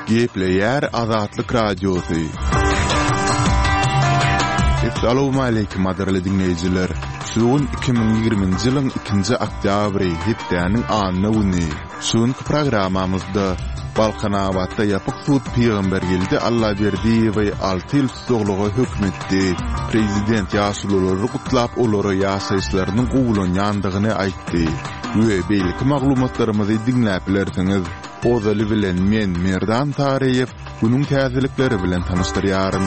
Gepleyer Azatlyk Radiosu. Assalamu alaykum aderli dinleyijiler. Şuun 2020-nji ýylyň 2-nji oktýabry hepdeniň anyny güni. Şuňky programamyzda Balkanawatda ýapyk suud peýgamber geldi Allah berdi we 6 ýyl tutuglygy hökmetdi. Prezident ýaşulary gutlap olary ýaşaýyşlarynyň gowulanýandygyny aýtdy. We beýleki maglumatlarymyzy dinläp bilersiňiz. Ozaly bilen men Merdan Tareýew günüň täzelikleri bilen tanışdyrýarym.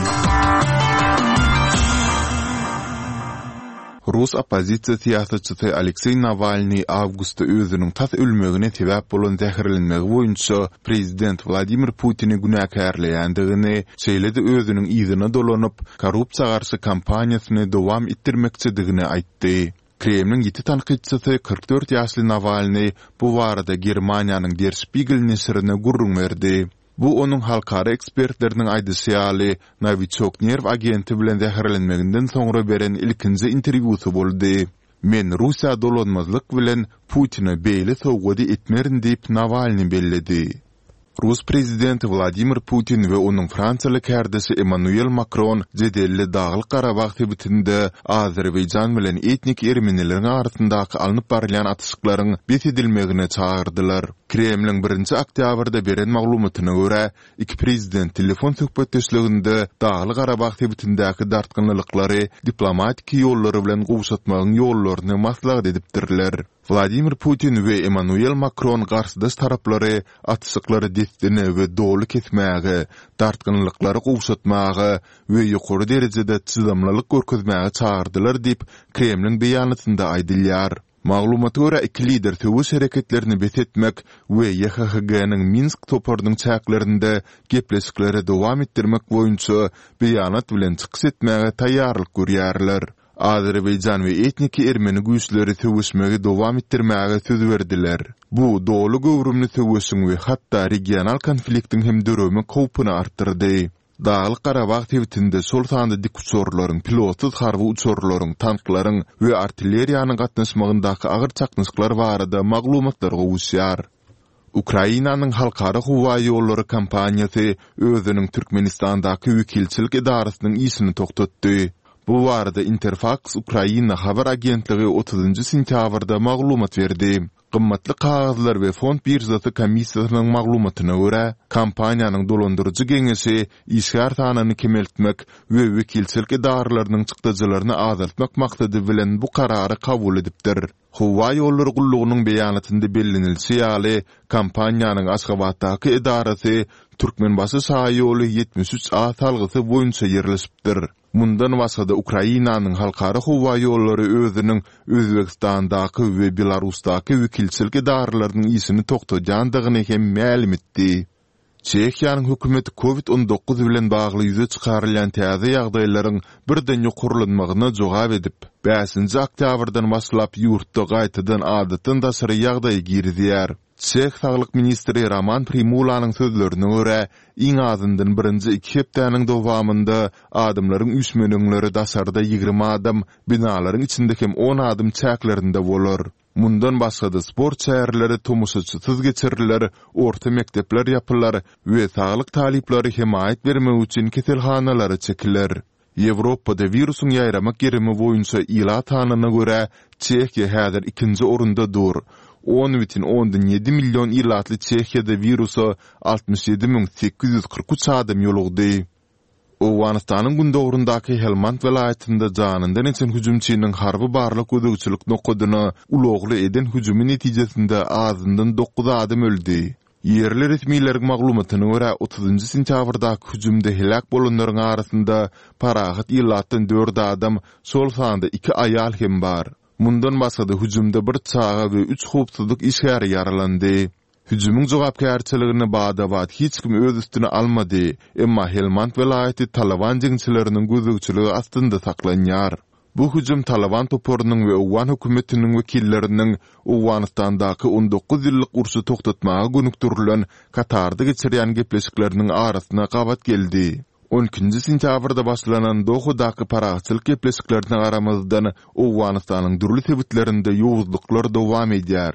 Rus opozisiýa siýasatçysy Aleksey Navalny awgustda özüniň tas ölmegine sebäp bolan zähirlenmegi boýunça prezident Vladimir Putini günäkärleýändigini, şeýle-de özüniň ýzyna dolanyp korrupsiýa garşy kampaniýasyny dowam etdirmekçidigini aýtdy. Kremlin ýeti tanqidçisi 44 ýaşly Navalny bu barada Germaniýanyň Der Spiegel nesrine gurrun berdi. Bu onun halkara ekspertlerinin aýdysyaly Novichok nerv agenti bilen zähirlenmeginden soňra beren ilkinji interwýusy boldy. Men Russiýa dolanmazlyk bilen Putina beýle sowgady etmerin diýip Navalny belledi. Rus prezidenti Vladimir Putin we onun Fransalyk härdesi Emmanuel Macron jedelli Dağlyk Garabag tebitinde Azerbaýjan bilen etnik ermenileriň arasyndaky alınıp barýan atyşyklaryň besedilmegine çağırdylar. Kremlin 1-nji oktýabrda beren maglumatyna görä, iki prezident telefon söhbetdeşliginde Dağlyk Garabag tebitindäki dartgynlyklary diplomatik ýollary bilen gowşatmagyň ýollaryny maslahat edipdirler. Vladimir Putin we Emmanuel Macron garşydaş taraplary atyşyklary desdine we dolu kesmäge, dartgynlyklary gowşatmagy we ýokary derejede çydamlylyk görkezmäge çağırdylar diýip Kremlin beýanatynda aýdylýar. Maglumata görä iki lider töwüş hereketlerini besetmek we YHG-nyň Minsk toparynyň çäklerinde gepleşikleri dowam etdirmek boýunça beýanat bilen çykyş etmäge taýýarlyk görýärler. Azerbaýjan we etnik ermeni güýçleri töwüşmegi dowam etdirmäge söz berdiler. Bu dolu gowrumly töwüşüň we hatda regional konfliktiň hem döremi kowpuny artdyrdy. Dağlyk Garabag tebitinde sol sanda dik uçurlaryň, pilotsuz harby uçurlaryň, tanklaryň we artilleriýanyň gatnaşmagyndaky agyr çaknysyklar barada maglumatlar gowuşýar. Ukrainanyň halkara howa ýollary kampaniýasy özüniň Türkmenistandaky wekilçilik idarasynyň işini toktatdy. Bu barada Interfax Ukraina habar agentligi 30 sentýabrda maglumat berdi. Gymmatly kagazlar we fond birzasy komissiýasynyň maglumatyna görä, kampaniýanyň dolandyrjy geňesi işgär sanyny kemeltmek we wekilçilik idaralarynyň çykdyjylaryny azaltmak maksady bilen bu karary kabul edipdir. Howa ýollary gullugynyň beýanatynda bellenilýär, kampaniýanyň Aşgabatdaky idarasy Türkmenbaşy şahy ýoly 73A salgysy boýunça ýerleşipdir. Mundan başga Ukrainanyň halkara howa ýollary özüniň Özbegistandaky we Belarusdaky wekilçilik idaralarynyň işini toktajandygyny hem ma'lum etdi. Çekiýanyň hökümeti COVID-19 bilen bagly ýüze çykarylýan täze ýagdaýlaryň birden ýokurlanmagyna jogap edip, 5-nji oktýabrdan başlap ýurtda gaýtadan adatdan daşary ýagdaý girdýär. Çek Saglyk ministri Roman Primulanyň sözlerine görä, iň azyndan 1-2 hepdeniň dowamında adamlaryň üsmeningleri daşarda 20 adam, binalaryň içinde hem 10 adam çäklerinde bolar. Mundan başga da sport şäherleri tomuşaçysyz geçiriler, orta mektepler ýapylar we saglyk taliplary himayet bermek üçin keselhanalary çekiler. Ýewropada virusyň ýaýramak gerimi boýunça ýyla tanyna görä Çekiýa häzir 2-nji orunda dur. 10,7 milyon ýylatly Çekiýada virusy 67.843 adam ýolugdy. Owganystanyň gündogrundaky Helmand welaýatynda janyndan geçen hüjümçiniň harby barlyk gödөгçilik nokodyny ulagly eden hüjümi netijesinde azyndan 9 adam öldi. Yerli resmiýetleriň maglumatyna görä 30 sentýabrdaky hüjümde helak bolanlaryň arasynda parahat ýylatdan 4 adam, sol sanda 2 aýal hem bar. Mundan başga da hüjümde bir çağa we 3 howpsuzlyk işgäri ýaralandy. Hüjümüň jogapkärçiligini bada hiç kim öz üstüne almady, emma Helmand welaýaty Taliban jeňçileriniň gözdөгçiligi astynda saklanýar. Bu hüjüm Taliban toporynyň we Owgan hökümetiniň wekilleriniň Owganystandaky 19 ýyllyk urşy toktatmagy gönükdirilen Katarda geçirýän gepleşikleriniň arasyna gabat geldi. 12-nji sentýabrda başlanan Dohudaky paraçylyk gepleşiklerine garamazdan Owganystanyň dürli sebitlerinde ýowuzluklar dowam edýär.